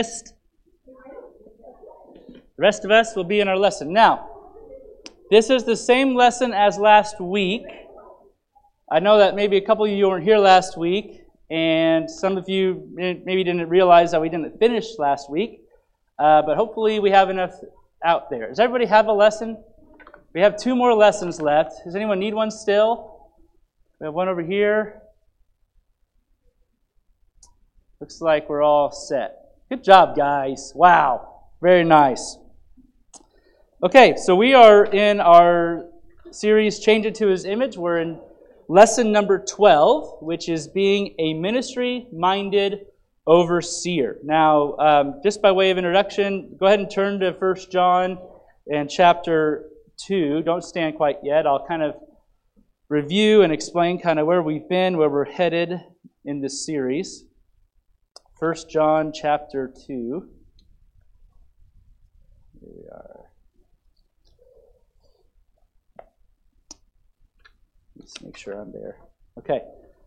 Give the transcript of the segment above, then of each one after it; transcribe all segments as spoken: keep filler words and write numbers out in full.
dismissed. The rest of us will be in our lesson. Now, this is the same lesson as last week. I know that maybe a couple of you weren't here last week, and some of you maybe didn't realize that we didn't finish last week, uh, but hopefully we have enough out there. Does everybody have a lesson? We have two more lessons left. Does anyone need one still? We have one over here. Looks like we're all set. Good job, guys. Wow. Very nice. Okay, so we are in our series, Change It to His Image. We're in lesson number twelve, which is being a ministry-minded overseer. Now, um, just by way of introduction, go ahead and turn to First John and chapter two. Don't stand quite yet. I'll kind of review and explain kind of where we've been, where we're headed in this series. First John chapter two. Here we are. Let's make sure I'm there. Okay.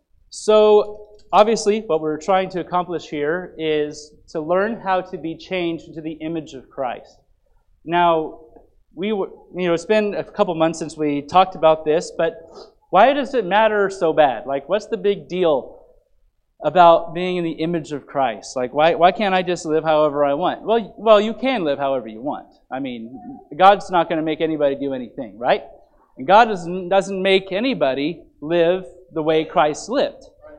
So, obviously, what we're trying to accomplish here is to learn how to be changed into the image of Christ. Now, we were, you know, it's been a couple months since we talked about this, but why does it matter so bad? Like, what's the big deal about being in the image of Christ? Like, why why can't I just live however I want? Well, well, you can live however you want. I mean, God's not going to make anybody do anything, right? And God doesn't, doesn't make anybody live the way Christ lived.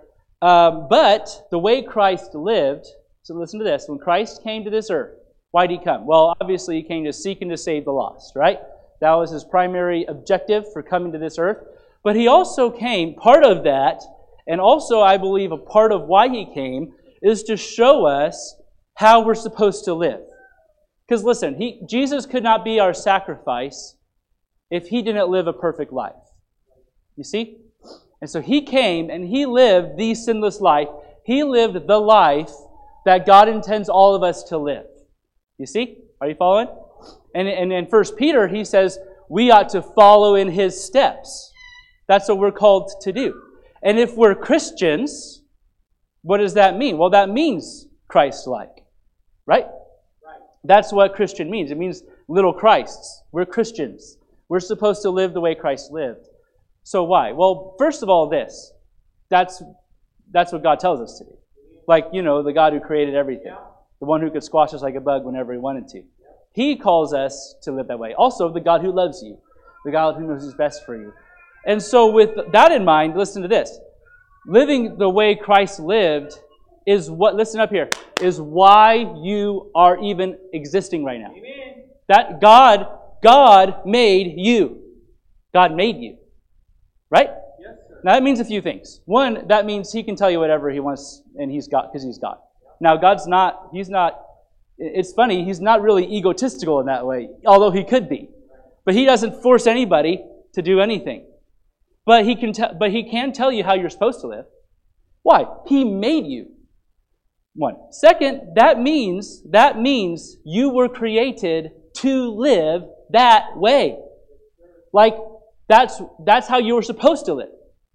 Um, but the way Christ lived, so listen to this, when Christ came to this earth, why did he come? Well, obviously he came to seek and to save the lost, right? That was his primary objective for coming to this earth. But he also came, part of that, and also I believe a part of why he came, is to show us how we're supposed to live. Because listen, he, Jesus could not be our sacrifice if he didn't live a perfect life. You see? And so he came and he lived the sinless life. He lived the life that God intends all of us to live. You see? Are you following? And, and in First Peter, he says we ought to follow in his steps. That's what we're called to do. And if we're Christians, what does that mean? Well, that means Christ-like. Right? Right. That's what Christian means. It means little Christs. We're Christians. We're supposed to live the way Christ lived. So why? Well, first of all, this. That's, that's what God tells us to do. Like, you know, the God who created everything. Yeah. The one who could squash us like a bug whenever he wanted to. He calls us to live that way. Also, the God who loves you. The God who knows what's best for you. And so with that in mind, listen to this. Living the way Christ lived is what, listen up here, is why you are even existing right now. Amen. That God, God made you. God made you. Right? Yes, sir. Now that means a few things. One, that means he can tell you whatever he wants and he's got, because he's God. Now God's not, he's not, it's funny, he's not really egotistical in that way, although he could be. But he doesn't force anybody to do anything. But he can tell, but he can tell you how you're supposed to live. Why? He made you. One. Second, that means, that means you were created to live that way. Like, that's, that's how you were supposed to live.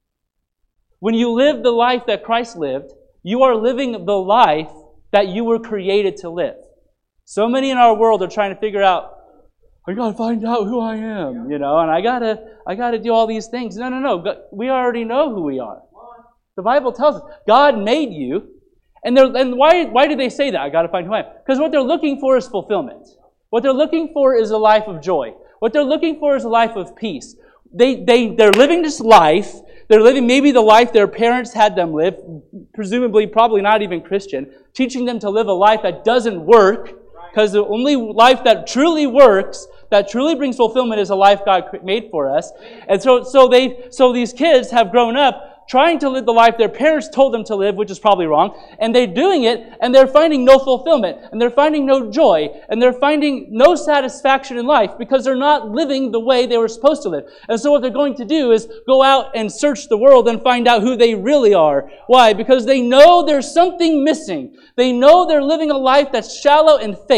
When you live the life that Christ lived, you are living the life that you were created to live. So many in our world are trying to figure out, I gotta find out who I am, you know, and I gotta, I gotta do all these things. No, no, no. We already know who we are. The Bible tells us God made you, and they're, and why, why do they say that? I gotta find who I am. Because what they're looking for is fulfillment. What they're looking for is a life of joy. What they're looking for is a life of peace. They, they, they're living this life. They're living maybe the life their parents had them live, presumably probably not even Christian, teaching them to live a life that doesn't work, because the only life that truly works, that truly brings fulfillment, is a life God made for us. And so, so they, so these kids have grown up trying to live the life their parents told them to live, which is probably wrong, and they're doing it, and they're finding no fulfillment, and they're finding no joy, and they're finding no satisfaction in life because they're not living the way they were supposed to live. And so what they're going to do is go out and search the world and find out who they really are. Why? Because they know there's something missing. They know they're living a life that's shallow and fake.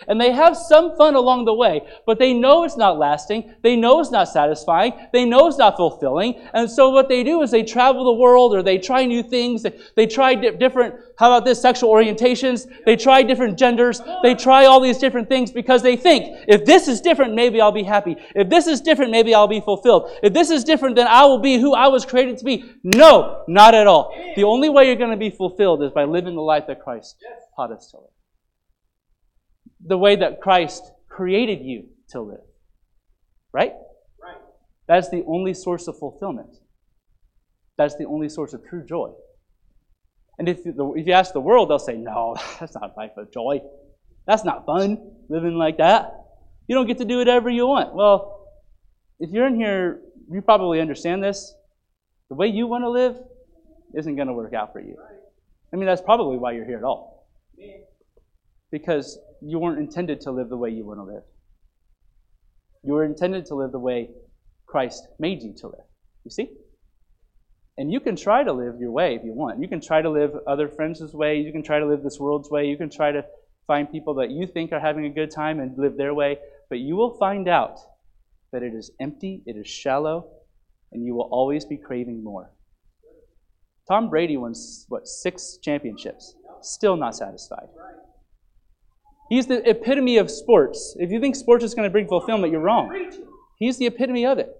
and they have some fun along the way, but they know it's not lasting. They know it's not satisfying. They know it's not fulfilling. And so what they do is they travel the world, or they try new things. They, they try di- different, how about this, sexual orientations. They try different genders. They try all these different things because they think, if this is different, maybe I'll be happy. If this is different, maybe I'll be fulfilled. If this is different, then I will be who I was created to be. No, not at all. The only way you're going to be fulfilled is by living the life that Christ taught us to live. The way that Christ created you to live. Right? Right. That's the only source of fulfillment. That's the only source of true joy. And if you, if you ask the world, they'll say, no, that's not a life of joy. That's not fun, living like that. You don't get to do whatever you want. Well, if you're in here, you probably understand this. The way you want to live isn't going to work out for you. I mean, that's probably why you're here at all. Because you weren't intended to live the way you want to live. You were intended to live the way Christ made you to live. You see? And you can try to live your way if you want. You can try to live other friends' way. You can try to live this world's way. You can try to find people that you think are having a good time and live their way. But you will find out that it is empty, it is shallow, and you will always be craving more. Tom Brady won, what, six championships. Still not satisfied. He's the epitome of sports. If you think sports is going to bring fulfillment, you're wrong. He's the epitome of it.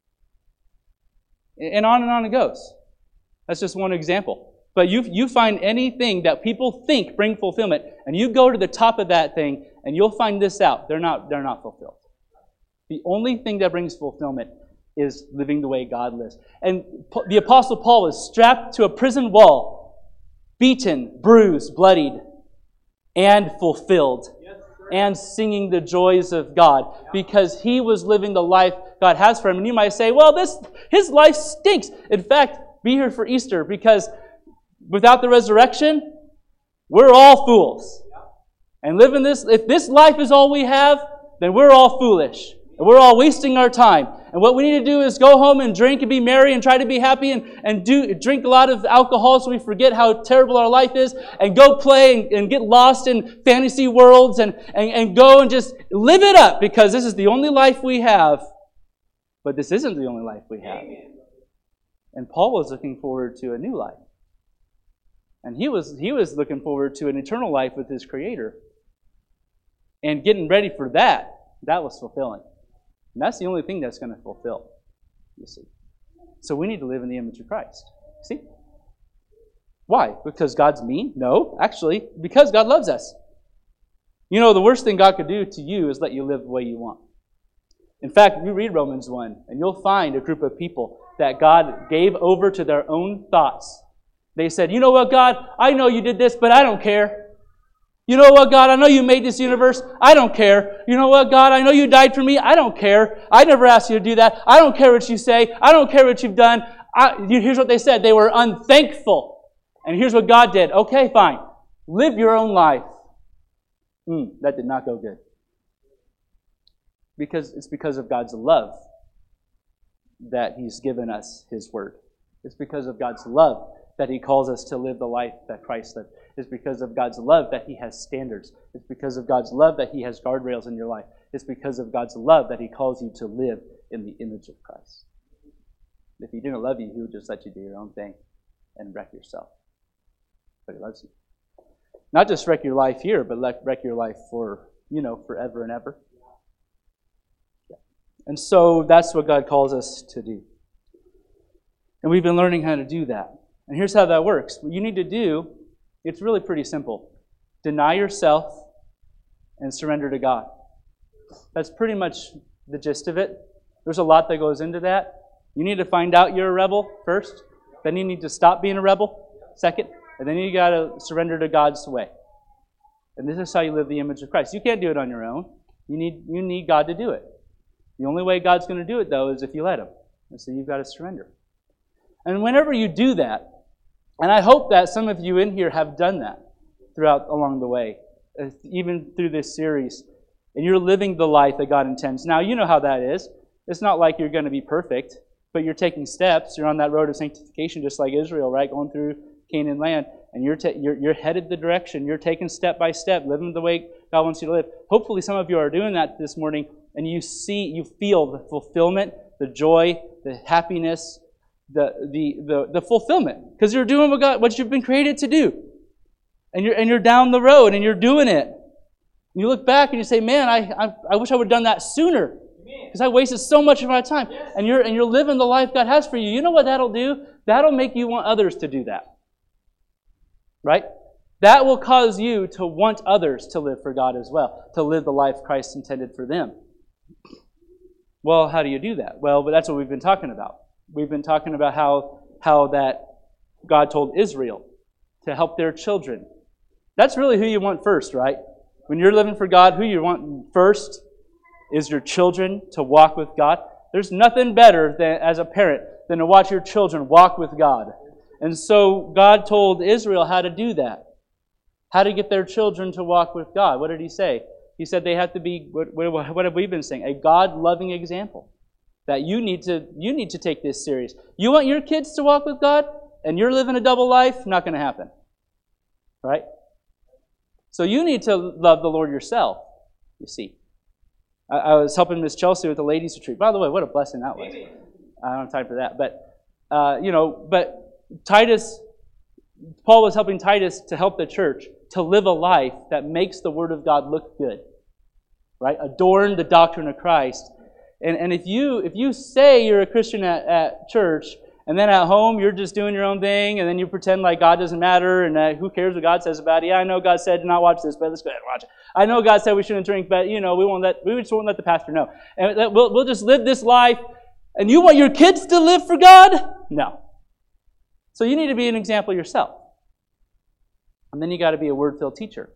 And on and on it goes. That's just one example. But you you find anything that people think bring fulfillment, and you go to the top of that thing, and you'll find this out. They're not, they're not fulfilled. The only thing that brings fulfillment is living the way God lives. And the Apostle Paul was strapped to a prison wall, beaten, bruised, bloodied, and fulfilled, and singing the joys of God, because he was living the life God has for him. And you might say, well, this his life stinks. In fact, be here for Easter, because without the resurrection, we're all fools. And living this, if this life is all we have, then we're all foolish. And we're all wasting our time. And what we need to do is go home and drink and be merry and try to be happy and, and do drink a lot of alcohol so we forget how terrible our life is, and go play and, and get lost in fantasy worlds and, and, and go and just live it up, because this is the only life we have. But this isn't the only life we have. And Paul was looking forward to a new life. And he was he was looking forward to an eternal life with his Creator. And getting ready for that, that was fulfilling. And that's the only thing that's going to fulfill, you see. So we need to live in the image of Christ. See? Why? Because God's mean? No, actually, because God loves us. You know, the worst thing God could do to you is let you live the way you want. In fact, you read Romans one, and you'll find a group of people that God gave over to their own thoughts. They said, you know what, God? I know you did this, but I don't care. You know what, God? I know you made this universe. I don't care. You know what, God? I know you died for me. I don't care. I never asked you to do that. I don't care what you say. I don't care what you've done. I, here's what they said. They were unthankful. And here's what God did. Okay, fine. Live your own life. Mm, that did not go good. Because it's because of God's love that He's given us His Word. It's because of God's love that He calls us to live the life that Christ lived. It's because of God's love that He has standards. It's because of God's love that He has guardrails in your life. It's because of God's love that He calls you to live in the image of Christ. If He didn't love you, He would just let you do your own thing and wreck yourself. But He loves you. Not just wreck your life here, but wreck your life for, you know, forever and ever. And so that's what God calls us to do. And we've been learning how to do that. And here's how that works. What you need to do, it's really pretty simple. Deny yourself and surrender to God. That's pretty much the gist of it. There's a lot that goes into that. You need to find out you're a rebel first. Then you need to stop being a rebel second. And then you got to surrender to God's way. And this is how you live the image of Christ. You can't do it on your own. You need, you need God to do it. The only way God's going to do it, though, is if you let Him. And so you've got to surrender. And whenever you do that, and I hope that some of you in here have done that throughout along the way, even through this series, and you're living the life that God intends. Now, you know how that is. It's not like you're going to be perfect, but you're taking steps. You're on that road of sanctification just like Israel, right? Going through Canaan land. and you're, ta- you're, you're headed the direction, you're taking step by step, living the way God wants you to live. Hopefully some of you are doing that this morning, and you see, you feel the fulfillment, the joy, the happiness, the the the, the fulfillment, because you're doing what God, what you've been created to do, and you're and you're down the road and you're doing it. You look back and you say, "Man, I I, I wish I would have done that sooner, because I wasted so much of my time." Yes. And you're and you're living the life God has for you. You know what that'll do? That'll make you want others to do that, right? That will cause you to want others to live for God as well, to live the life Christ intended for them. Well, how do you do that? Well, but that's what we've been talking about. We've been talking about how, how that God told Israel to help their children. That's really who you want first, right? When you're living for God, who you want first is your children to walk with God. There's nothing better than, as a parent, than to watch your children walk with God. And so God told Israel how to do that, how to get their children to walk with God. What did He say? He said they have to be, what, what have we been saying? A God-loving example. That you need to you need to take this serious. You want your kids to walk with God, and you're living a double life? Not going to happen. Right? So you need to love the Lord yourself, you see. I, I was helping Miss Chelsea with the ladies' retreat. By the way, what a blessing that was. I don't have time for that. But, uh, you know, but Titus, Paul was helping Titus to help the church to live a life that makes the Word of God look good, right? Adorn the doctrine of Christ. And, and if you if you say you're a Christian at, at church, and then at home you're just doing your own thing, and then you pretend like God doesn't matter, and uh, who cares what God says about it? Yeah, I know God said to not watch this, but let's go ahead and watch it. I know God said we shouldn't drink, but you know we won't let we just won't let the pastor know, and that we'll we'll just live this life. And you want your kids to live for God? No. So you need to be an example yourself. And then you got to be a word-filled teacher.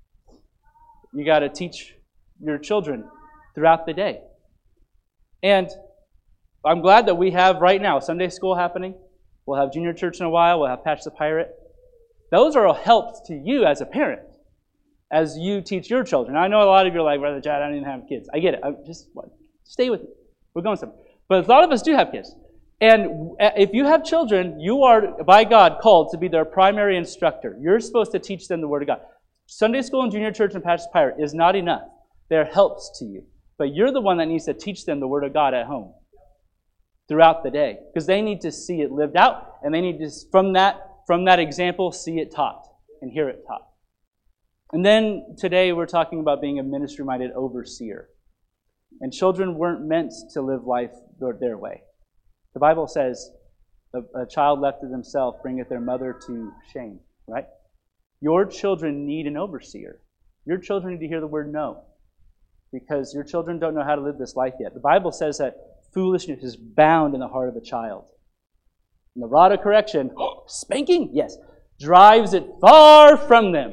You got to teach your children throughout the day. And I'm glad that we have right now Sunday school happening. We'll have junior church in a while. We'll have Patch the Pirate. Those are helps to you as a parent, as you teach your children. I know a lot of you are like, Brother Chad, I don't even have kids. I get it. I just stay with me. We're going somewhere. But a lot of us do have kids. And if you have children, you are, by God, called to be their primary instructor. You're supposed to teach them the Word of God. Sunday school and junior church and Patch the Pirate is not enough. They're helps to you. But you're the one that needs to teach them the Word of God at home throughout the day, because they need to see it lived out, and they need to, from that, from that example, see it taught and hear it taught. And then today we're talking about being a ministry-minded overseer. And children weren't meant to live life their way. The Bible says, a, a child left to themselves bringeth their mother to shame, right? Your children need an overseer. Your children need to hear the word no, because your children don't know how to live this life yet. The Bible says that foolishness is bound in the heart of a child. And the rod of correction, spanking, yes, drives it far from them.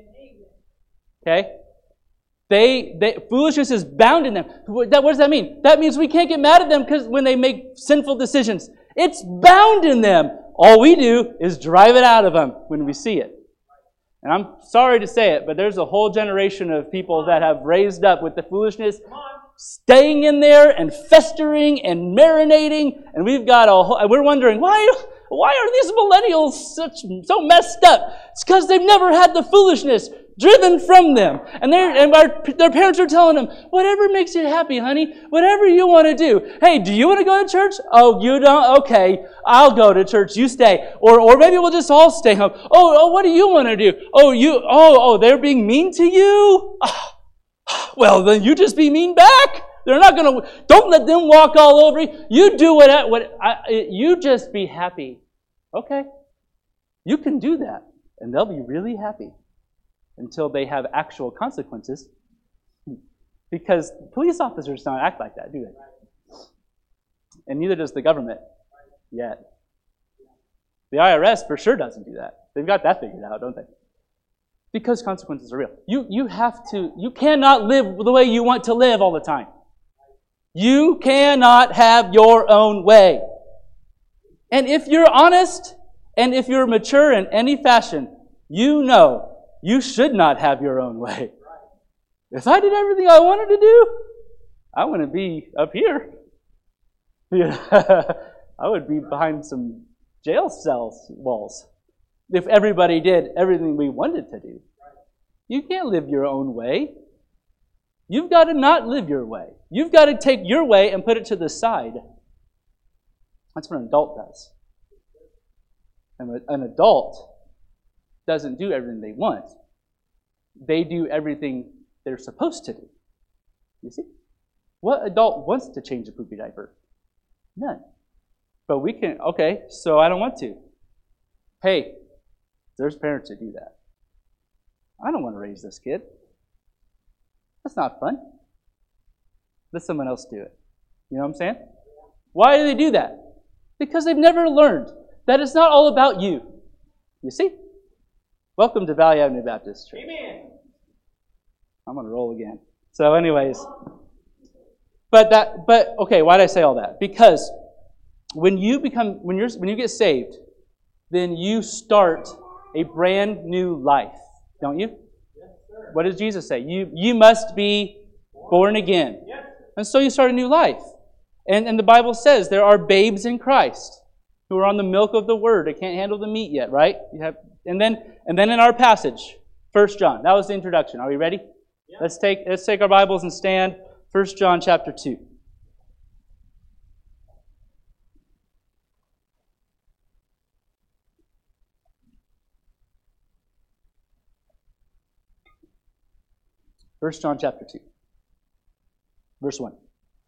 Okay? They, they, foolishness is bound in them. What, that, what does that mean? That means we can't get mad at them because when they make sinful decisions. It's bound in them. All we do is drive it out of them when we see it. And I'm sorry to say it, but there's a whole generation of people that have raised up with the foolishness staying in there and festering and marinating. And we've got a whole, and we're wondering, why, why are these millennials such, so messed up? It's because they've never had the foolishness driven from them. And, and our, their parents are telling them, whatever makes you happy, honey, whatever you want to do. Hey, do you want to go to church? Oh, you don't? Okay, I'll go to church. You stay. Or or maybe we'll just all stay home. Oh, oh, what do you want to do? Oh, you, oh, oh, they're being mean to you? Oh, well, then you just be mean back. They're not going to, don't let them walk all over you. You do what, what I, you just be happy. Okay, you can do that, and they'll be really happy. Until they have actual consequences. Because police officers don't act like that, do they? And neither does the government yet. The I R S for sure doesn't do that. They've got that figured out, don't they? Because consequences are real. You, you have to, you cannot live the way you want to live all the time. You cannot have your own way. And if you're honest, and if you're mature in any fashion, you know you should not have your own way. If I did everything I wanted to do, I wouldn't be up here. I would be behind some jail cells walls. if everybody did everything we wanted to do. You can't live your own way. You've got to not live your way. You've got to take your way and put it to the side. That's what an adult does. And an adult doesn't do everything they want. They do everything they're supposed to do. You see? What adult wants to change a poopy diaper? None. But we can, okay, so I don't want to. Hey, there's parents that do that. I don't want to raise this kid. That's not fun. Let someone else do it. You know what I'm saying? Why do they do that? Because they've never learned that it's not all about you. You see? Welcome to Valley Avenue Baptist Church. Amen. I'm going to roll again. So anyways, but that, but okay, why did I say all that? Because when you become, when you're, when you get saved, then you start a brand new life, don't you? Yes, sir. What does Jesus say? You, you must be born again. Yes. And so you start a new life. And, and the Bible says there are babes in Christ who are on the milk of the Word. They can't handle the meat yet, right? You have, and then, and then in our passage, First John. That was the introduction. Are we ready? Yeah. Let's take let's take our Bibles and stand. First John chapter two. First John chapter two, verse one.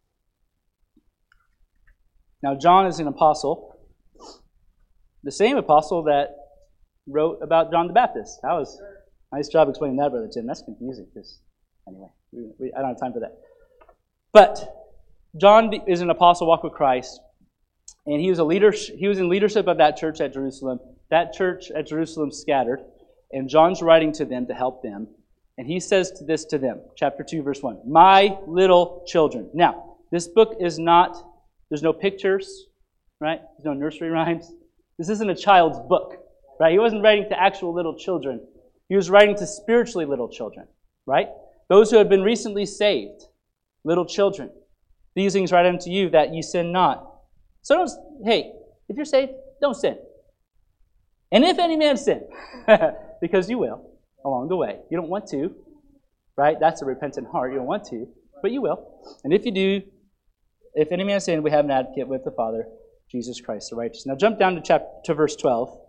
Now John is an apostle, the same apostle that wrote about John the Baptist. That was a nice job explaining that, Brother Tim. That's confusing, because anyway, we, we, I don't have time for that. But John is an apostle, walked with Christ, and he was a leader. He was in leadership of that church at Jerusalem. That church at Jerusalem scattered, and John's writing to them to help them. And he says to this to them, chapter two, verse one, "My little children." Now, this book is not, there's no pictures, right? There's no nursery rhymes. This isn't a child's book, right? He wasn't writing to actual little children. He was writing to spiritually little children, right? Those who have been recently saved, little children. These things write unto you that ye sin not. So don't, hey, if you're saved, don't sin. And if any man sin, because you will along the way. You don't want to, right? That's a repentant heart. You don't want to, but you will. And if you do, if any man sin, we have an advocate with the Father, Jesus Christ the righteous. Now jump down to chapter to verse twelve.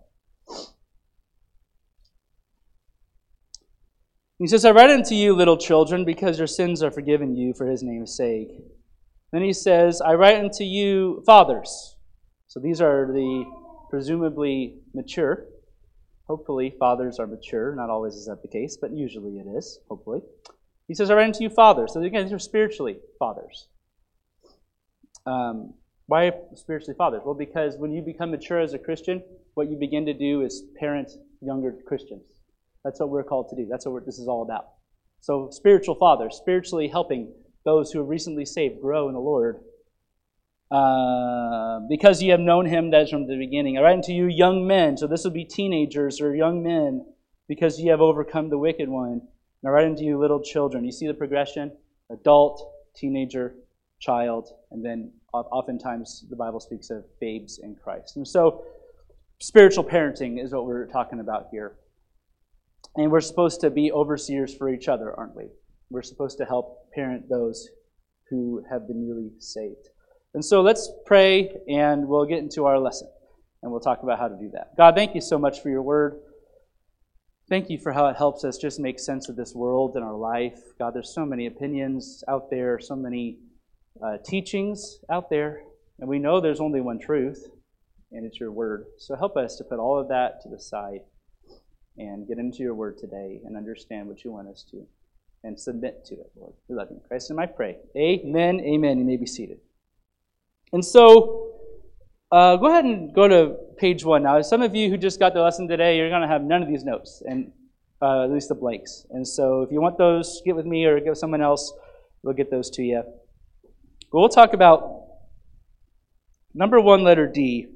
He says, "I write unto you, little children, because your sins are forgiven you for his name's sake." Then he says, "I write unto you, fathers." So these are the presumably mature. Hopefully, fathers are mature. Not always is that the case, but usually it is, hopefully. He says, "I write unto you, fathers." So again, these are spiritually fathers. Um, why spiritually fathers? Well, because when you become mature as a Christian, what you begin to do is parent younger Christians. That's what we're called to do. That's what we're, this is all about. So spiritual fathers, spiritually helping those who are recently saved grow in the Lord. Uh, because ye have known him that is from the beginning. I write unto you, young men. So this would be teenagers or young men, because ye have overcome the wicked one. And I write unto you, little children. You see the progression? Adult, teenager, child, and then oftentimes the Bible speaks of babes in Christ. And so spiritual parenting is what we're talking about here. And we're supposed to be overseers for each other, aren't we? We're supposed to help parent those who have been newly saved. And so let's pray, and we'll get into our lesson, and we'll talk about how to do that. God, thank you so much for your word. Thank you for how it helps us just make sense of this world and our life. God, there's so many opinions out there, so many uh, teachings out there, and we know there's only one truth, and it's your word. So help us to put all of that to the side and get into your word today and understand what you want us to and submit to it, Lord. We love you in Christ, and I pray. Amen, amen. You may be seated. And so, uh, go ahead and go to page one. Now, some of you who just got the lesson today, you're going to have none of these notes, and uh, at least the blanks. And so if you want those, get with me or get with someone else. We'll get those to you. But we'll talk about number one, letter D.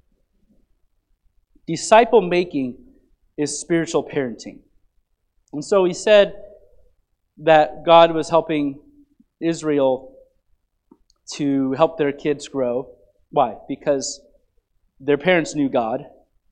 Disciple making is spiritual parenting. And so he said that God was helping Israel to help their kids grow. Why? Because their parents knew God.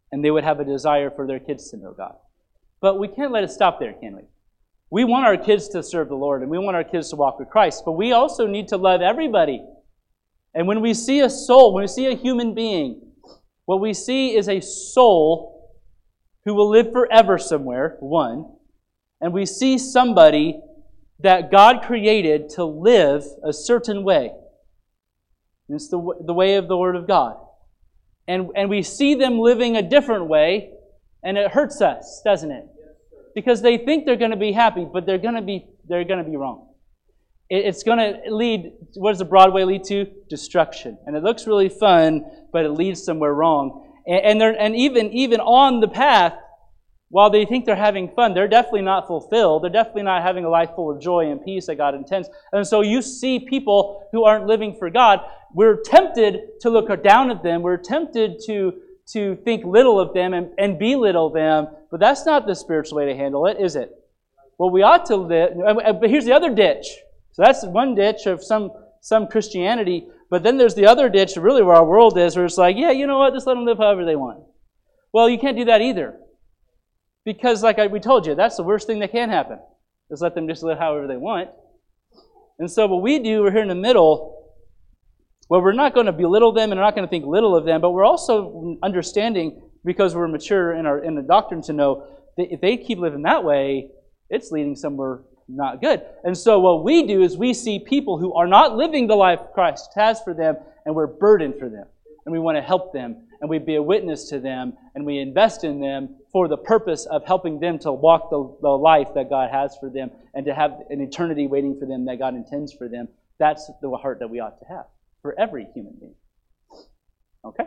and they would have a desire for their kids to know God. But we can't let it stop there, can we? We want our kids to serve the Lord, and we want our kids to walk with Christ, but we also need to love everybody. And when we see a soul, when we see a human being, what we see is a soul who will live forever somewhere, one, and we see somebody that God created to live a certain way. And it's the, the way of the Word of God. And, and we see them living a different way, and it hurts us, doesn't it? Because they think they're going to be happy, but they're going to be they're going to be wrong. It, it's going to lead, what does the Broadway lead to? Destruction. And it looks really fun, but it leads somewhere wrong. And, and, they're, and even, even on the path, while they think they're having fun, they're definitely not fulfilled. They're definitely not having a life full of joy and peace that God intends. And so you see people who aren't living for God. We're tempted to look down at them. We're tempted to, to think little of them and, and belittle them. But that's not the spiritual way to handle it, is it? Well, we ought to live. But here's the other ditch. So that's one ditch of some, some Christianity. But then there's the other ditch, really where our world is, where it's like, yeah, you know what? Just let them live however they want. Well, you can't do that either. Because, like I, we told you, that's the worst thing that can happen, is let them just live however they want. And so what we do, we're here in the middle, well, we're not going to belittle them and we're not going to think little of them, but we're also understanding, because we're mature in our in the doctrine, to know that if they keep living that way, it's leading somewhere not good. And so what we do is we see people who are not living the life Christ has for them, and we're burdened for them. And we want to help them, and we be a witness to them, and we invest in them for the purpose of helping them to walk the, the life that God has for them and to have an eternity waiting for them that God intends for them. That's the heart that we ought to have for every human being. Okay?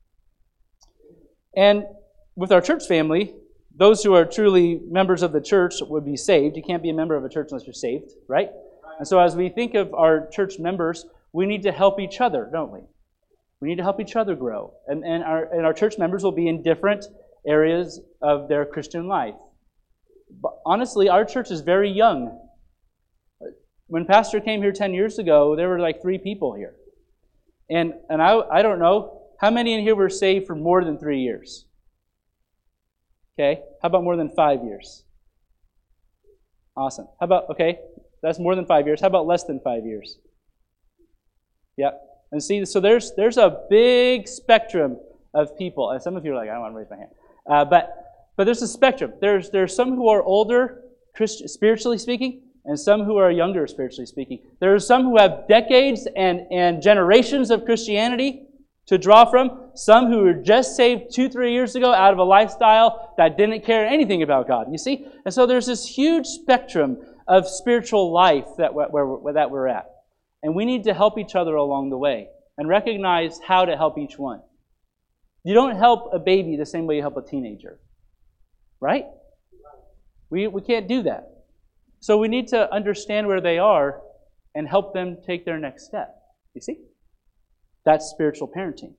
And with our church family, those who are truly members of the church would be saved. You can't be a member of a church unless you're saved, right? And so as we think of our church members, we need to help each other, don't we? We need to help each other grow. And, and, our, and our church members will be in different areas of their Christian life. But honestly, our church is very young. When Pastor came here ten years ago, there were like three people here. And, and I, I don't know, how many in here were saved for more than three years? Okay, how about more than five years? Awesome. How about, okay, that's more than five years. How about less than five years? Yep. And see, so there's there's a big spectrum of people. And some of you are like, I don't want to raise my hand. Uh, but but there's a spectrum. There's there's some who are older, Christ, spiritually speaking, and some who are younger, spiritually speaking. There are some who have decades and, and generations of Christianity to draw from. Some who were just saved two, three years ago out of a lifestyle that didn't care anything about God. You see? And so there's this huge spectrum of spiritual life that where, where, that we're at. And we need to help each other along the way and recognize how to help each one. You don't help a baby the same way you help a teenager. Right? We, we can't do that. So we need to understand where they are and help them take their next step. You see? That's spiritual parenting.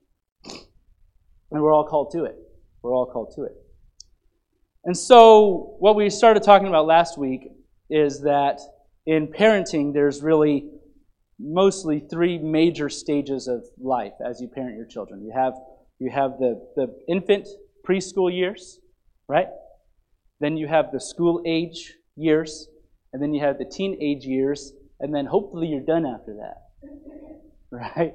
And we're all called to it. We're all called to it. And so what we started talking about last week is that in parenting, there's really mostly three major stages of life as you parent your children. You have you have the, the infant preschool years, right? Then you have the school age years, and then you have the teenage years, and then hopefully you're done after that. Right?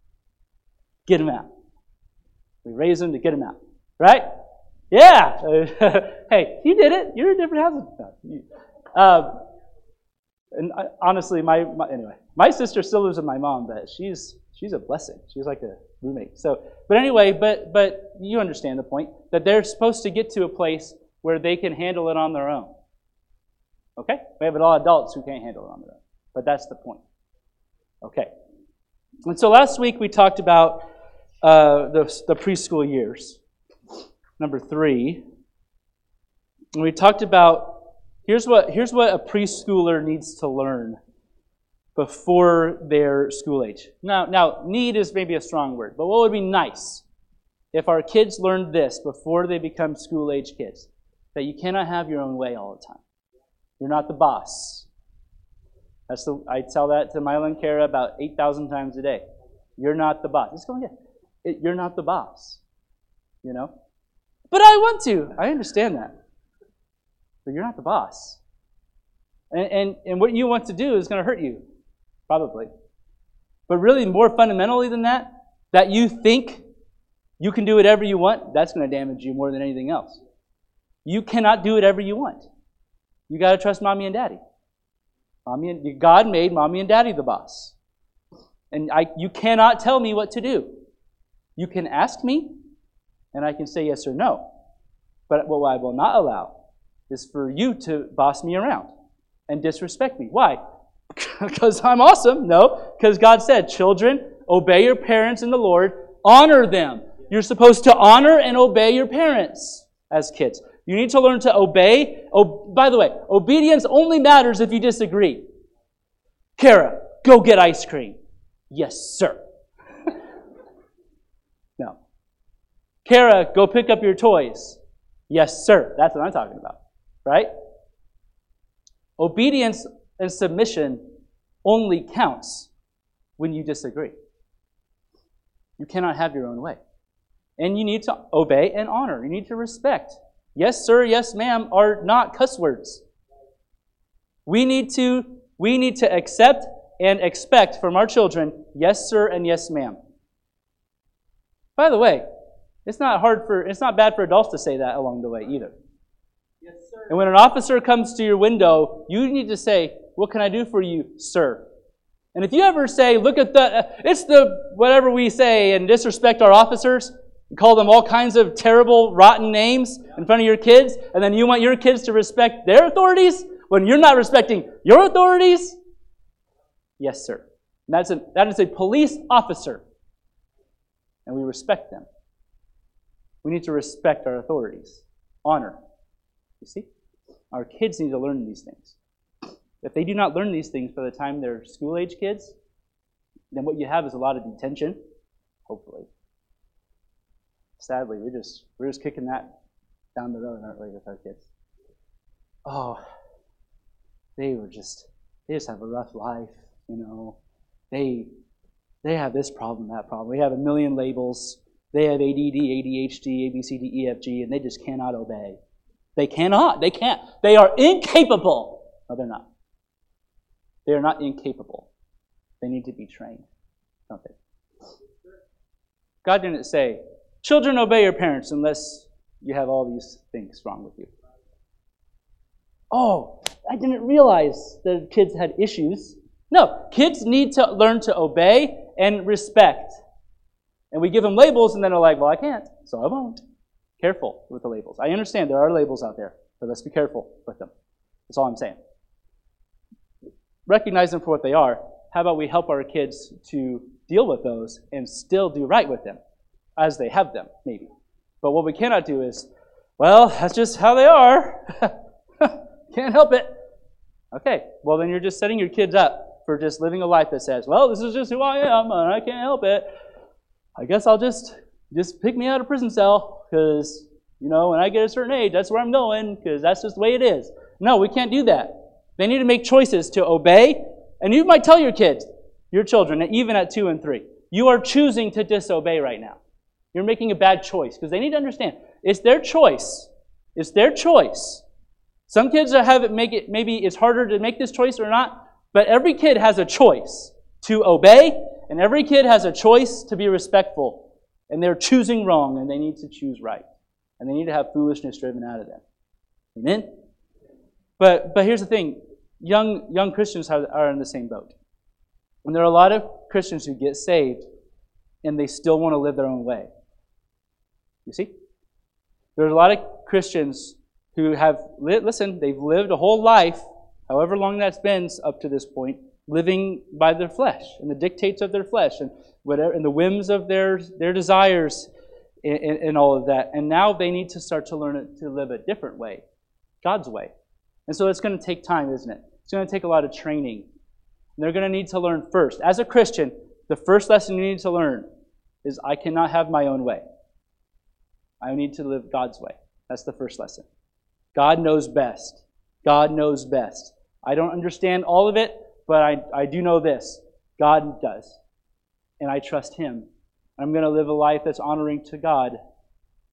Get them out. We raise them to get them out. Right? Yeah! Hey, you did it. You're a different house. Uh, and I, honestly, my, my anyway, my sister still lives with my mom, but she's she's a blessing. She's like a roommate. So, but anyway, but but you understand the point that they're supposed to get to a place where they can handle it on their own. Okay? We have all adults who can't handle it on their own, but that's the point. Okay. And so last week we talked about uh, the the preschool years, number three, and we talked about. Here's what, here's what a preschooler needs to learn before their school age. Now, now, need is maybe a strong word, but what would be nice if our kids learned this before they become school-age kids? That you cannot have your own way all the time. You're not the boss. That's the, I tell that to Milo and Kara about eight thousand times a day. You're not the boss. Let's go again. It, you're not the boss. You know? but I want to. I understand that. But you're not the boss. And, and, and what you want to do is going to hurt you, probably. But really, more fundamentally than that, that you think you can do whatever you want, that's going to damage you more than anything else. You cannot do whatever you want. You got to trust mommy and daddy. Mommy and God made mommy and daddy the boss. And I, you cannot tell me what to do. You can ask me, and I can say yes or no. But what I will not allow is for you to boss me around and disrespect me. Why? Because I'm awesome? No, because God said, children, obey your parents in the Lord, honor them. You're supposed to honor and obey your parents as kids. You need to learn to obey. Oh, by the way, obedience only matters if you disagree. Kara, go get ice cream. Yes, sir. No. Kara, go pick up your toys. Yes, sir. That's what I'm talking about. Right? Obedience and submission only counts when you disagree. You cannot have your own way. And you need to obey and honor. You need to respect. Yes, sir, yes, ma'am are not cuss words. We need to, we need to accept and expect from our children, yes, sir, and yes, ma'am. By the way, it's not hard for, it's not bad for adults to say that along the way either. Yes, sir. And when an officer comes to your window, you need to say, what can I do for you, sir? And if you ever say, look at the, uh, it's the whatever we say and disrespect our officers, and call them all kinds of terrible, rotten names in front of your kids, and then you want your kids to respect their authorities when you're not respecting your authorities? Yes, sir. And that's a, that is a police officer. And we respect them. We need to respect our authorities. Honor. You see? Our kids need to learn these things. If they do not learn these things by the time they're school-age kids, then what you have is a lot of detention, hopefully. Sadly, we're just we're just kicking that down the road, aren't we, with our kids? Oh, they were just they just have a rough life, you know. They they have this problem, that problem. They have a million labels. They have A D D, A D H D, A B C D E F G, and they just cannot obey. They cannot. They can't. They are incapable. No, they're not. They are not incapable. They need to be trained, don't they? God didn't say, children, obey your parents unless you have all these things wrong with you. Oh, I didn't realize that kids had issues. No, kids need to learn to obey and respect. And we give them labels and then they're like, well, I can't, so I won't. Careful with the labels. I understand there are labels out there, but let's be careful with them. That's all I'm saying. Recognize them for what they are. How about we help our kids to deal with those and still do right with them as they have them, maybe. But what we cannot do is, well, that's just how they are. Can't help it. Okay, well then you're just setting your kids up for just living a life that says, well, this is just who I am and I can't help it. I guess I'll just, just pick me out of prison cell because, you know, when I get a certain age, that's where I'm going because that's just the way it is. No, we can't do that. They need to make choices to obey. And you might tell your kids, your children, even at two and three, you are choosing to disobey right now. You're making a bad choice because they need to understand it's their choice. It's their choice. Some kids have it make it maybe it's harder to make this choice or not, but every kid has a choice to obey, and every kid has a choice to be respectful. And they're choosing wrong, and they need to choose right. And they need to have foolishness driven out of them. Amen? But but here's the thing. Young young Christians are, are in the same boat. And there are a lot of Christians who get saved and they still want to live their own way. You see? There's a lot of Christians who have, listen, they've lived a whole life, however long that's been up to this point, living by their flesh and the dictates of their flesh and whatever and the whims of their, their desires and, and, and all of that. And now they need to start to learn to live a different way, God's way. And so it's going to take time, isn't it? It's going to take a lot of training. And they're going to need to learn first. As a Christian, the first lesson you need to learn is I cannot have my own way. I need to live God's way. That's the first lesson. God knows best. God knows best. I don't understand all of it, but I, I do know this. God does. And I trust Him. I'm going to live a life that's honoring to God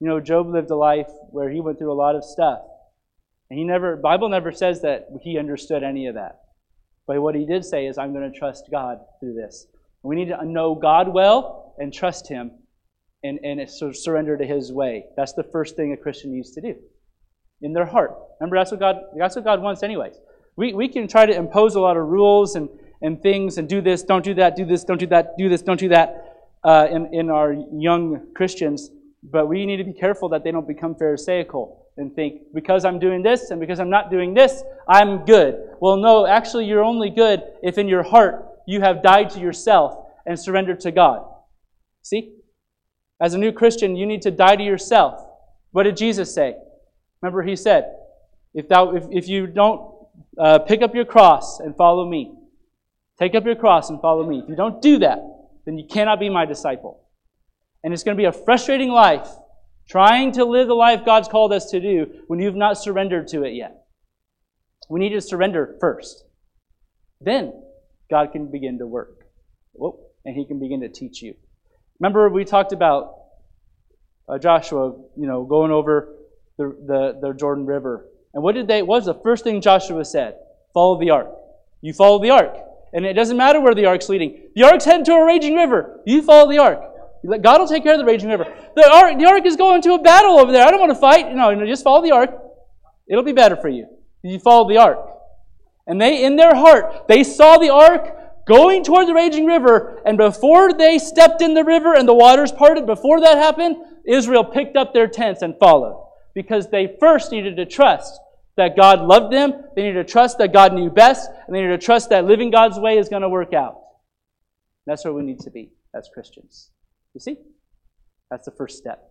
You know, Job lived a life where he went through a lot of stuff. And he never, Bible never says that he understood any of that. But what he did say is, I'm going to trust God through this. We need to know God well and trust Him and, and sort of surrender to His way. That's the first thing a Christian needs to do. In their heart. Remember, that's what God, that's what God wants anyways. We, we can try to impose a lot of rules and, and things and do this, don't do that, do this, don't do that, do this, don't do that uh, in, in our young Christians. But we need to be careful that they don't become Pharisaical and think, because I'm doing this and because I'm not doing this, I'm good. Well, no, actually you're only good if in your heart you have died to yourself and surrendered to God. See? As a new Christian, you need to die to yourself. What did Jesus say? Remember, He said, if thou, if, if you don't uh, pick up your cross and follow me, take up your cross and follow me. If you don't do that, then you cannot be my disciple. And it's going to be a frustrating life, trying to live the life God's called us to do when you've not surrendered to it yet. We need to surrender first. Then God can begin to work. Whoa, and He can begin to teach you. Remember, we talked about uh, Joshua, you know, going over the, the, the Jordan River. And what did they, what was the first thing Joshua said? Follow the ark. You follow the ark. And it doesn't matter where the ark's leading. The ark's heading to a raging river. You follow the ark. God will take care of the raging river. The ark, the ark is going to a battle over there. I don't want to fight. No, no, just follow the ark. It'll be better for you. You follow the ark. And they, in their heart, they saw the ark going toward the raging river, and before they stepped in the river and the waters parted, before that happened, Israel picked up their tents and followed. Because they first needed to trust that God loved them, they needed to trust that God knew best, and they needed to trust that living God's way is going to work out. That's where we need to be as Christians. You see? That's the first step.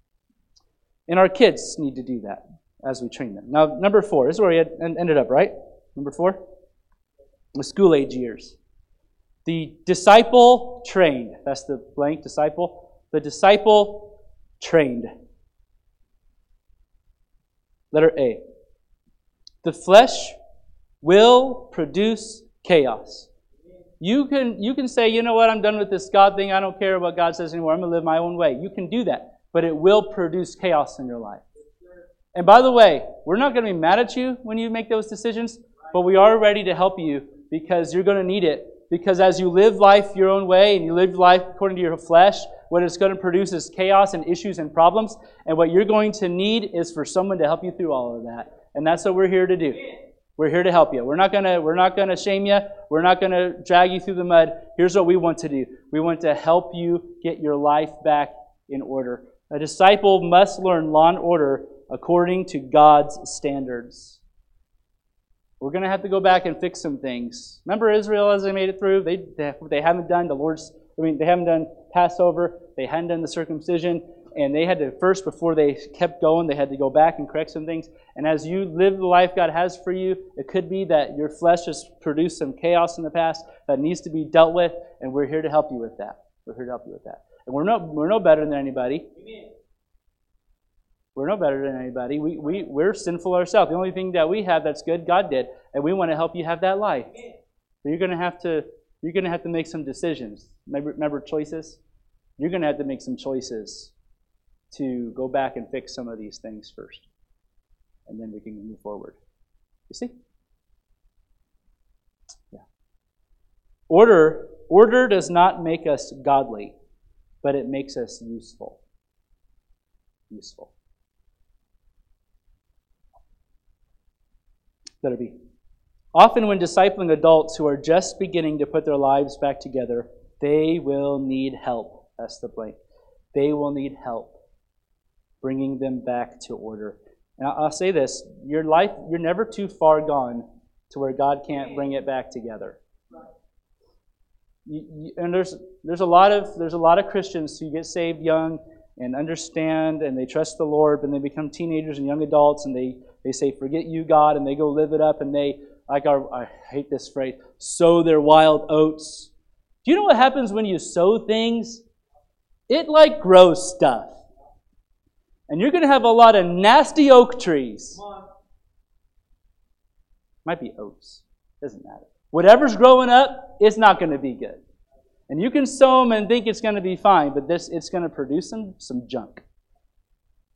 And our kids need to do that as we train them. Now, number four. This is where we had ended up, right? Number four? The school age years. The disciple trained. That's the blank, disciple. The disciple trained. Letter A. The flesh will produce chaos. You can, you can say, you know what, I'm done with this God thing. I don't care what God says anymore. I'm going to live my own way. You can do that. But it will produce chaos in your life. And by the way, we're not going to be mad at you when you make those decisions, but we are ready to help you because you're going to need it. Because as you live life your own way and you live life according to your flesh, what it's going to produce is chaos and issues and problems. And what you're going to need is for someone to help you through all of that. And that's what we're here to do. We're here to help you. We're not going to, we're not going to shame you. We're not going to drag you through the mud. Here's what we want to do. We want to help you get your life back in order. A disciple must learn law and order according to God's standards. We're going to have to go back and fix some things. Remember Israel as they made it through? They, they, they haven't done the Lord's, I mean, they haven't done Passover. They hadn't done the circumcision. And they had to, first, before they kept going, they had to go back and correct some things. And as you live the life God has for you, it could be that your flesh has produced some chaos in the past that needs to be dealt with, and we're here to help you with that. We're here to help you with that. And we're no, we're no better than anybody. Amen. We're no better than anybody. We, we, we're sinful ourselves. The only thing that we have that's good, God did. And we want to help you have that life. Amen. So you're going to have to, you're going to have to make some decisions. Remember, remember choices? You're going to have to make some choices to go back and fix some of these things first. And then we can move forward. You see? Yeah. Order, order does not make us godly, but it makes us useful. Useful. Letter B. Often when discipling adults who are just beginning to put their lives back together, they will need help. That's the blank. They will need help bringing them back to order. And I'll say this, your life, you're never too far gone to where God can't bring it back together. You, you, and there's there's a lot of there's a lot of Christians who get saved young and understand and they trust the Lord, but they become teenagers and young adults and they, they say, forget you, God, and they go live it up and they, like our, I hate this phrase, sow their wild oats. Do you know what happens when you sow things? It like grows stuff. And you're going to have a lot of nasty oak trees. Might be oats. Doesn't matter. Whatever's growing up, it's not going to be good. And you can sow them and think it's going to be fine, but this it's going to produce some, some junk.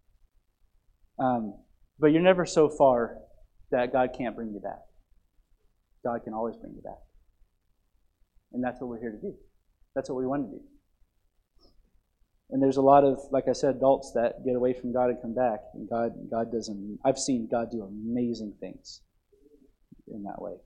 Um, but you're never so far that God can't bring you back. God can always bring you back. And that's what we're here to do. That's what we want to do. And there's a lot of, like I said, adults that get away from God and come back. And God, God doesn't, I've seen God do amazing things in that way.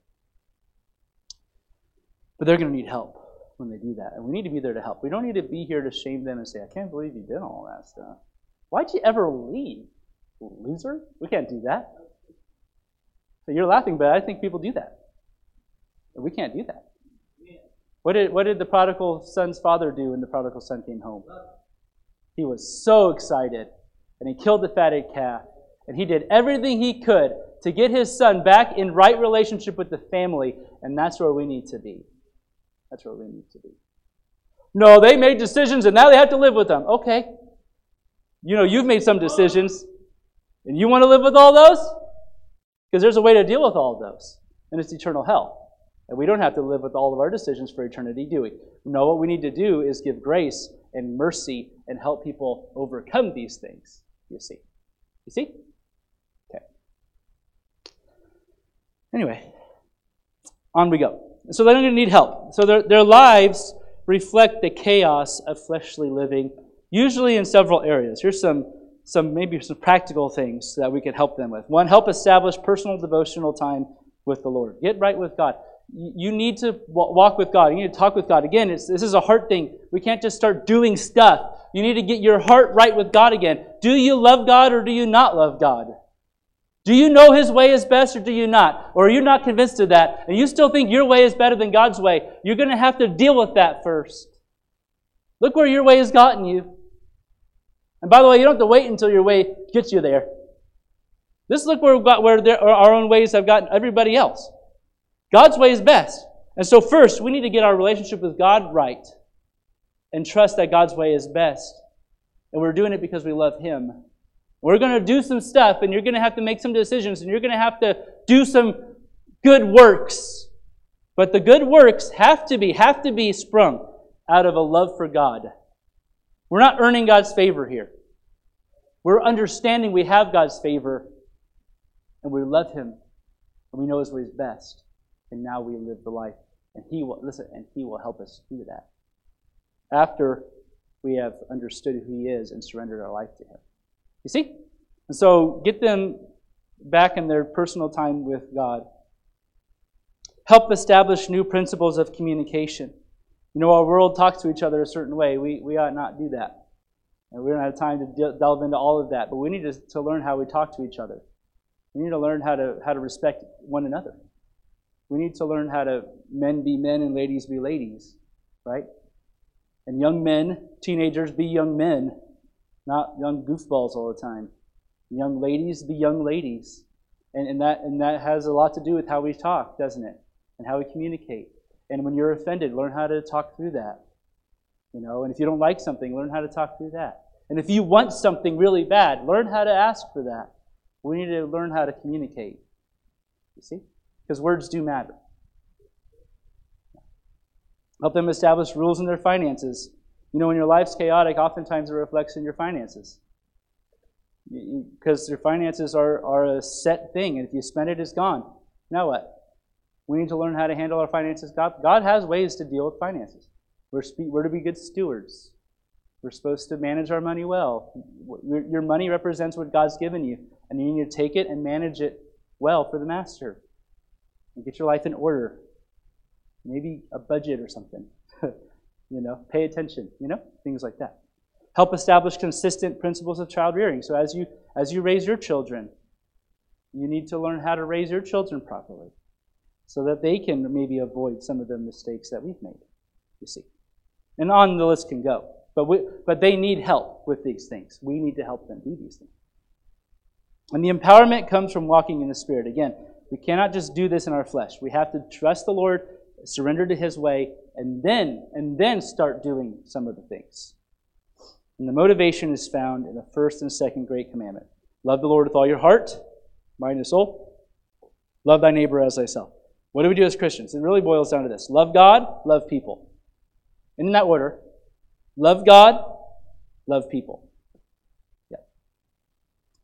But they're going to need help when they do that. And we need to be there to help. We don't need to be here to shame them and say, I can't believe you did all that stuff. Why'd you ever leave? Loser? We can't do that. So you're laughing, but I think people do that. We can't do that. What did, what did the prodigal son's father do when the prodigal son came home? He was so excited, and he killed the fatted calf, and he did everything he could to get his son back in right relationship with the family, and that's where we need to be. That's where we need to be. No, they made decisions, and now they have to live with them. Okay. You know, you've made some decisions, and you want to live with all those? Because there's a way to deal with all of those, and it's eternal hell. And we don't have to live with all of our decisions for eternity, do we? No, what we need to do is give grace and mercy and help people overcome these things, you see. You see? Okay. Anyway, on we go. So they're going to need help. So their, their lives reflect the chaos of fleshly living, usually in several areas. Here's some, some maybe some practical things that we could help them with. One, help establish personal devotional time with the Lord. Get right with God. You need to walk with God. You need to talk with God. Again, it's, this is a heart thing. We can't just start doing stuff. You need to get your heart right with God again. Do you love God or do you not love God? Do you know His way is best or do you not? Or are you not convinced of that and you still think your way is better than God's way? You're going to have to deal with that first. Look where your way has gotten you. And by the way, you don't have to wait until your way gets you there. Just look where, we've got, where there, our own ways have gotten everybody else. God's way is best. And so first, we need to get our relationship with God right and trust that God's way is best. And we're doing it because we love Him. We're going to do some stuff, and you're going to have to make some decisions, and you're going to have to do some good works. But the good works have to be, have to be sprung out of a love for God. We're not earning God's favor here. We're understanding we have God's favor, and we love Him, and we know His way is best. And now we live the life. And He will, listen, and He will help us do that. After we have understood who He is and surrendered our life to Him. You see? And so get them back in their personal time with God. Help establish new principles of communication. You know, our world talks to each other a certain way. We, we ought not do that. And we don't have time to de- delve into all of that. But we need to, to learn how we talk to each other. We need to learn how to how to respect one another. We need to learn how to men be men and ladies be ladies, right? And young men, teenagers, be young men, not young goofballs all the time. Young ladies be young ladies. And, and, that, and that has a lot to do with how we talk, doesn't it? And how we communicate. And when you're offended, learn how to talk through that. You know, and if you don't like something, learn how to talk through that. And if you want something really bad, learn how to ask for that. We need to learn how to communicate. You see? Because words do matter. Help them establish rules in their finances. You know, when your life's chaotic, oftentimes it reflects in your finances. Because your finances are, are a set thing, and if you spend it, it's gone. Now what? We need to learn how to handle our finances. God, God has ways to deal with finances. We're, spe- we're to be good stewards. We're supposed to manage our money well. Your, your money represents what God's given you, and you need to take it and manage it well for the Master. And get your life in order. Maybe a budget or something. You know, pay attention, you know, things like that. Help establish consistent principles of child rearing. So as you as you raise your children, you need to learn how to raise your children properly so that they can maybe avoid some of the mistakes that we've made, you see. And on the list can go. But we, but they need help with these things. We need to help them do these things. And the empowerment comes from walking in the Spirit. Again, we cannot just do this in our flesh. We have to trust the Lord, surrender to His way, and then and then start doing some of the things. And the motivation is found in the first and second great commandment. Love the Lord with all your heart, mind, and soul. Love thy neighbor as thyself. What do we do as Christians? It really boils down to this. Love God, love people. In that order. Love God, love people. Yeah.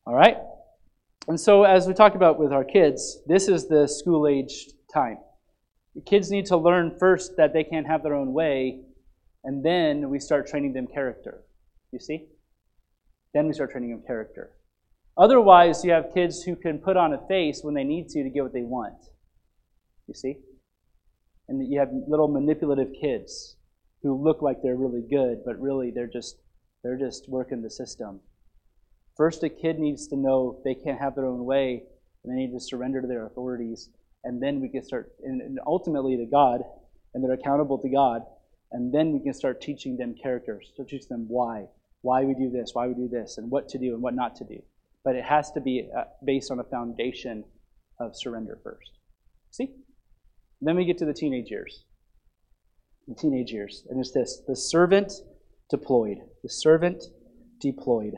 All right? And so as we talked about with our kids, this is the school-aged time. The kids need to learn first that they can't have their own way, and then we start training them character. You see? Then we start training them character. Otherwise, you have kids who can put on a face when they need to to get what they want. You see? And you have little manipulative kids who look like they're really good, but really they're just they're just working the system. First, a kid needs to know they can't have their own way, and they need to surrender to their authorities, and then we can start, and ultimately to God, and they're accountable to God, and then we can start teaching them characters, so teach them why, why we do this, why we do this, and what to do and what not to do. But it has to be based on a foundation of surrender first. See? Then we get to the teenage years. The teenage years. And it's this, the servant deployed. The servant deployed.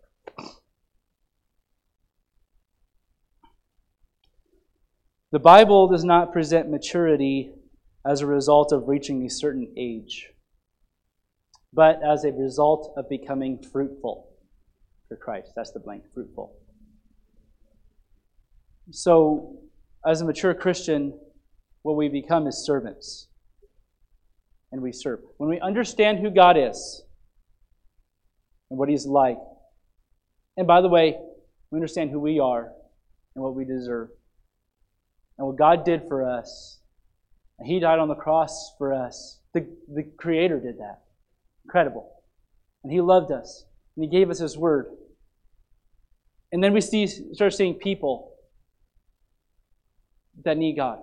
The Bible does not present maturity as a result of reaching a certain age, but as a result of becoming fruitful for Christ. That's the blank, fruitful. So, as a mature Christian, what we become is servants. And we serve. When we understand who God is and what He's like, and by the way, we understand who we are and what we deserve, and what God did for us, and He died on the cross for us. The, the Creator did that. Incredible. And He loved us, and He gave us His Word. And then we see, start seeing people that need God.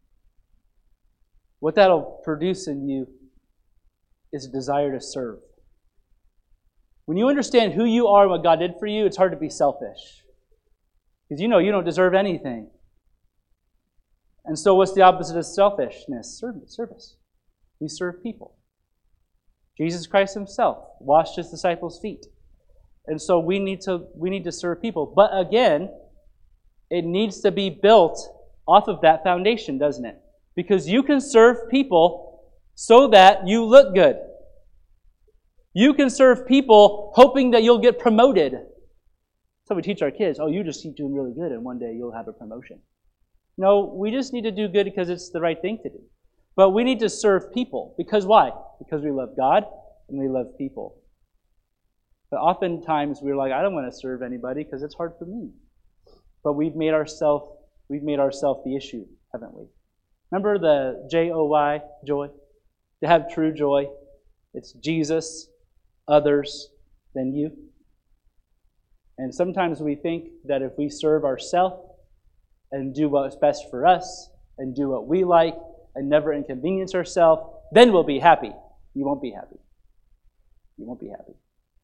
What that'll produce in you is a desire to serve. When you understand who you are and what God did for you, it's hard to be selfish. Because you know you don't deserve anything. And so what's the opposite of selfishness? Service. We serve people. Jesus Christ Himself washed His disciples' feet. And so we need to we need to serve people. But again, it needs to be built off of that foundation, doesn't it? Because you can serve people so that you look good. You can serve people hoping that you'll get promoted. So we teach our kids, oh, you just keep doing really good and one day you'll have a promotion. No, we just need to do good because it's the right thing to do. But we need to serve people. Because why? Because we love God and we love people. But oftentimes we're like, I don't want to serve anybody because it's hard for me. But we've made ourselves we've made ourselves the issue, haven't we? Remember the J O Y, joy? To have true joy, it's Jesus, others, then you. And sometimes we think that if we serve ourselves and do what's best for us and do what we like and never inconvenience ourselves, then we'll be happy. You won't be happy. You won't be happy.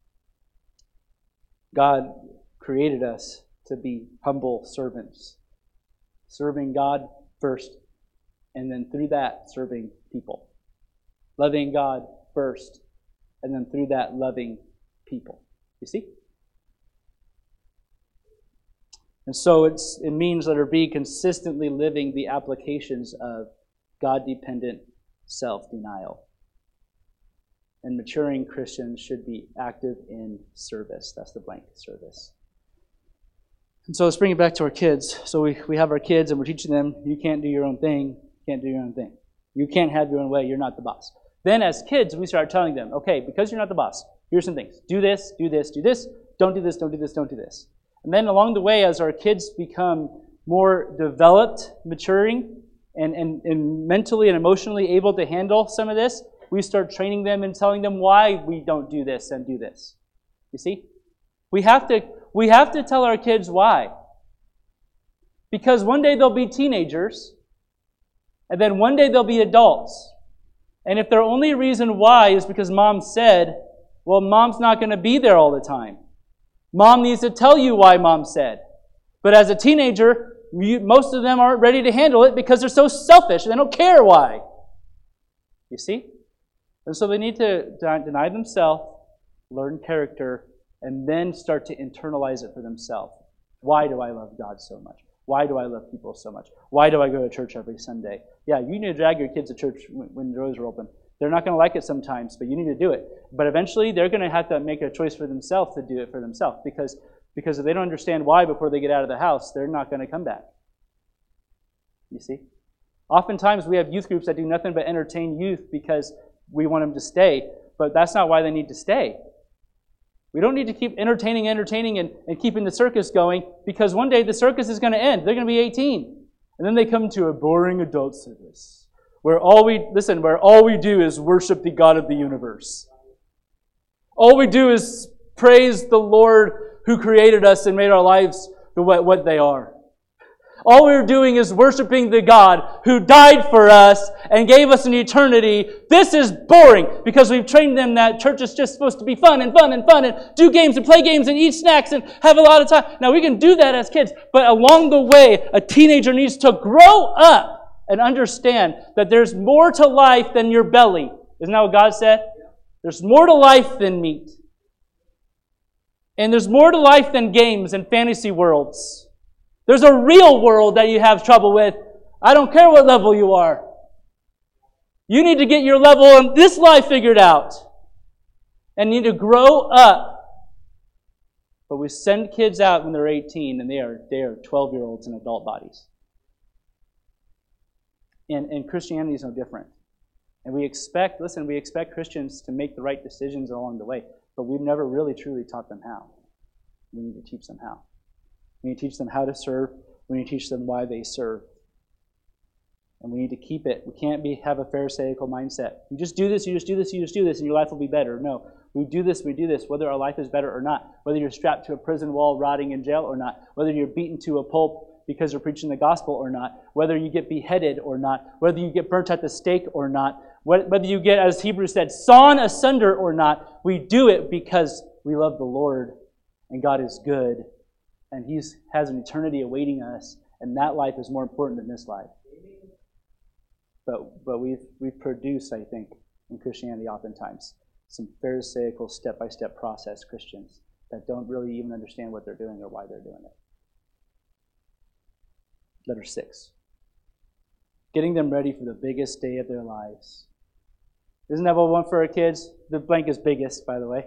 God created us to be humble servants, serving God first, and then through that, serving people. Loving God first, and then through that, loving people. You see? And so it's, it means let her be consistently living the applications of God-dependent self-denial. And maturing Christians should be active in service. That's the blank, service. And so let's bring it back to our kids. So we, we have our kids and we're teaching them, you can't do your own thing. You can't do your own thing. You can't have your own way. You're not the boss. Then as kids, we start telling them, okay, because you're not the boss, here's some things. Do this, do this, do this. Don't do this, don't do this, don't do this. And then along the way, as our kids become more developed, maturing, and, and, and mentally and emotionally able to handle some of this, we start training them and telling them why we don't do this and do this. You see? We have to, we have to tell our kids why. Because one day they'll be teenagers, and then one day they'll be adults. And if their only reason why is because mom said, well, mom's not going to be there all the time. Mom needs to tell you why mom said. But as a teenager, you, most of them aren't ready to handle it because they're so selfish and they don't care why. You see? And so they need to deny themselves, learn character, and then start to internalize it for themselves. Why do I love God so much? Why do I love people so much? Why do I go to church every Sunday? Yeah, you need to drag your kids to church when, when the doors are open. They're not going to like it sometimes, but you need to do it. But eventually, they're going to have to make a choice for themselves to do it for themselves. Because Because if they don't understand why before they get out of the house, they're not going to come back. You see? Oftentimes we have youth groups that do nothing but entertain youth because we want them to stay, but that's not why they need to stay. We don't need to keep entertaining, entertaining, and, and keeping the circus going, because one day the circus is going to end. They're going to be eighteen. And then they come to a boring adult service where all we, listen, where all we do is worship the God of the universe. All we do is praise the Lord who created us and made our lives what, what they are. All we're doing is worshiping the God who died for us and gave us an eternity. This is boring because we've trained them that church is just supposed to be fun and fun and fun and do games and play games and eat snacks and have a lot of time. Now, we can do that as kids, but along the way, a teenager needs to grow up and understand that there's more to life than your belly. Isn't that what God said? There's more to life than meat. And there's more to life than games and fantasy worlds. There's a real world that you have trouble with. I don't care what level you are. You need to get your level in this life figured out. And you need to grow up. But we send kids out when they're eighteen and they are they are twelve-year-olds in adult bodies. And, and Christianity is no different. And we expect, listen, we expect Christians to make the right decisions along the way. But we've never really truly taught them how. We need to teach them how. We need to teach them how to serve. We need to teach them why they serve. And we need to keep it. We can't be have a Pharisaical mindset. You just do this, you just do this, you just do this, and your life will be better. No. We do this, we do this, whether our life is better or not. Whether you're strapped to a prison wall, rotting in jail or not. Whether you're beaten to a pulp because you're preaching the gospel or not. Whether you get beheaded or not. Whether you get burnt at the stake or not. Whether you get, as Hebrews said, sawn asunder or not. We do it because we love the Lord and God is good. And He has an eternity awaiting us, and that life is more important than this life. But but we've we've produced, I think, in Christianity oftentimes, some Pharisaical step-by-step process Christians that don't really even understand what they're doing or why they're doing it. Letter six. Getting them ready for the biggest day of their lives. Isn't that what we want for our kids? The blank is biggest, by the way.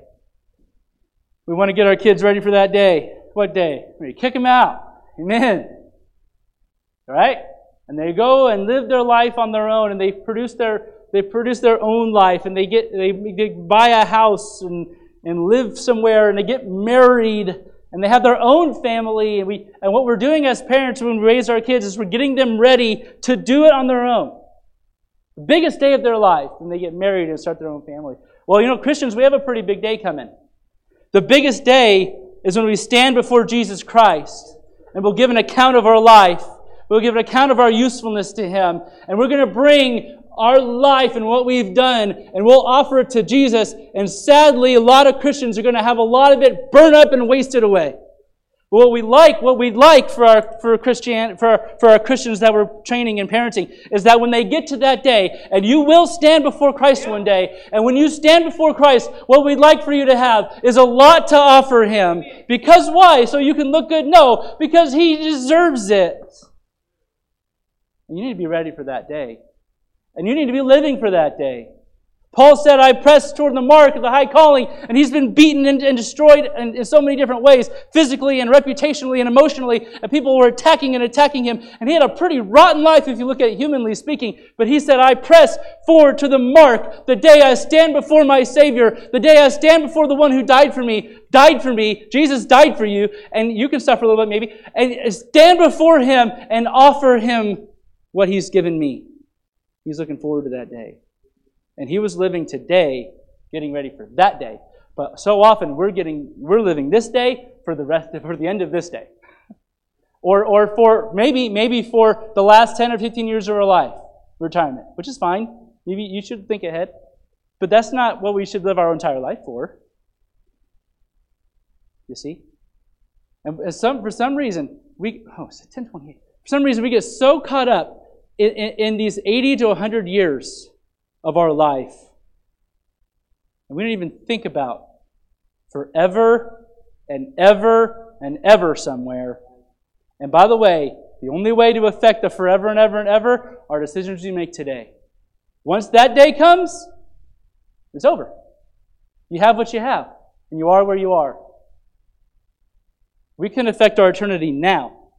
We want to get our kids ready for that day. What day? We kick them out. Amen. All right? And they go and live their life on their own, and they produce their they produce their own life, and they get they, they buy a house and and live somewhere, and they get married, and they have their own family. And we and what we're doing as parents when we raise our kids is we're getting them ready to do it on their own. The biggest day of their life, when they get married and start their own family. Well, you know, Christians, we have a pretty big day coming. The biggest day is when we stand before Jesus Christ and we'll give an account of our life. We'll give an account of our usefulness to Him. And we're going to bring our life and what we've done and we'll offer it to Jesus. And sadly, a lot of Christians are going to have a lot of it burned up and wasted away. But what we like, what we'd like for our for Christian for our, for our Christians that we're training and parenting is that when they get to that day, and you will stand before Christ one day, and when you stand before Christ, what we'd like for you to have is a lot to offer Him. Because why? So you can look good? No, because He deserves it. And you need to be ready for that day. And you need to be living for that day. Paul said, I press toward the mark of the high calling, and he's been beaten and, and destroyed in, in so many different ways, physically and reputationally and emotionally, and people were attacking and attacking him, and he had a pretty rotten life if you look at it humanly speaking, but he said, I press forward to the mark, the day I stand before my Savior, the day I stand before the one who died for me, died for me, Jesus died for you, and you can suffer a little bit maybe, and stand before Him and offer Him what He's given me. He's looking forward to that day. And he was living today, getting ready for that day. But so often we're getting we're living this day for the rest for the end of this day. Or or for maybe maybe for the last ten or fifteen years of our life, retirement, which is fine. Maybe you should think ahead. But that's not what we should live our entire life for. You see? And some for some reason we oh it's ten twenty-eight. For some reason we get so caught up in, in, in these eighty to one hundred years of our life. And we don't even think about forever and ever and ever somewhere. And by the way, the only way to affect the forever and ever and ever are decisions you make today. Once that day comes, it's over. You have what you have, and you are where you are. We can affect our eternity now,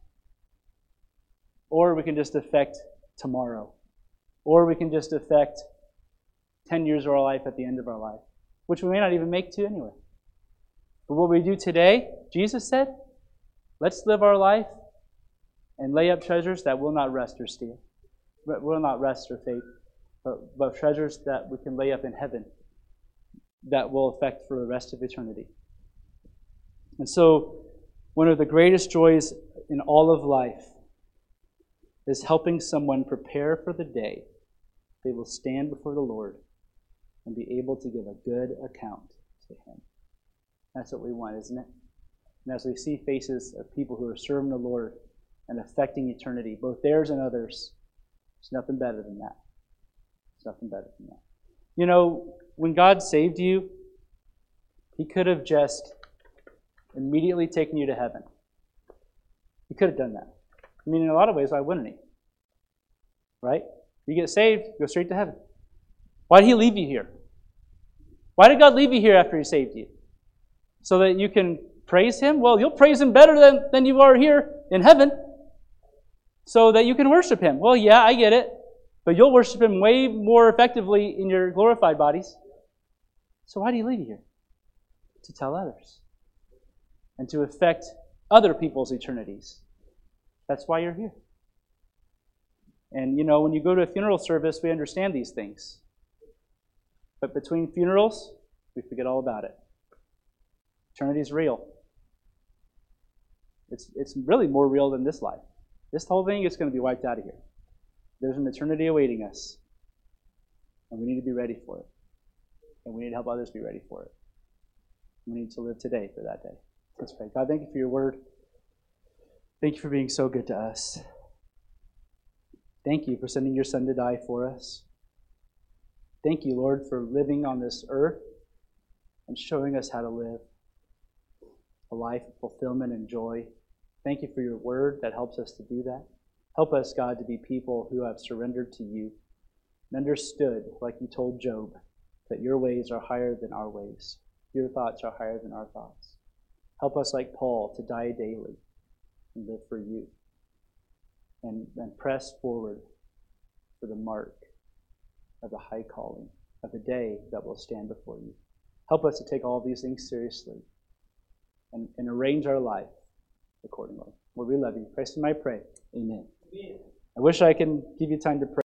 or we can just affect tomorrow, or we can just affect ten years of our life at the end of our life, which we may not even make to anyway. But what we do today, Jesus said, let's live our life and lay up treasures that will not rust or steal, will not rust or fade, but, but treasures that we can lay up in heaven that will affect for the rest of eternity. And so, one of the greatest joys in all of life is helping someone prepare for the day they will stand before the Lord and be able to give a good account to Him. That's what we want, isn't it? And as we see faces of people who are serving the Lord and affecting eternity, both theirs and others, there's nothing better than that. There's nothing better than that. You know, when God saved you, He could have just immediately taken you to heaven. He could have done that. I mean, in a lot of ways, why wouldn't He? Right? You get saved, go straight to heaven. Why did He leave you here? Why did God leave you here after He saved you? So that you can praise Him? Well, you'll praise Him better than, than you are here in heaven. So that you can worship Him. Well, yeah, I get it. But you'll worship Him way more effectively in your glorified bodies. So why do you leave you here? To tell others. And to affect other people's eternities. That's why you're here. And, you know, when you go to a funeral service, we understand these things. But between funerals, we forget all about it. Eternity is real. It's, it's really more real than this life. This whole thing is going to be wiped out of here. There's an eternity awaiting us. And we need to be ready for it. And we need to help others be ready for it. We need to live today for that day. Let's pray. God, thank you for your word. Thank you for being so good to us. Thank you for sending your Son to die for us. Thank you, Lord, for living on this earth and showing us how to live a life of fulfillment and joy. Thank you for your word that helps us to do that. Help us, God, to be people who have surrendered to you and understood, like you told Job, that your ways are higher than our ways. Your thoughts are higher than our thoughts. Help us, like Paul, to die daily and live for you and, and press forward for the mark of the high calling of the day that will stand before you. Help us to take all these things seriously and, and arrange our life accordingly. Lord, we love you. Christ in I pray. Amen. Amen. I wish I can give you time to pray.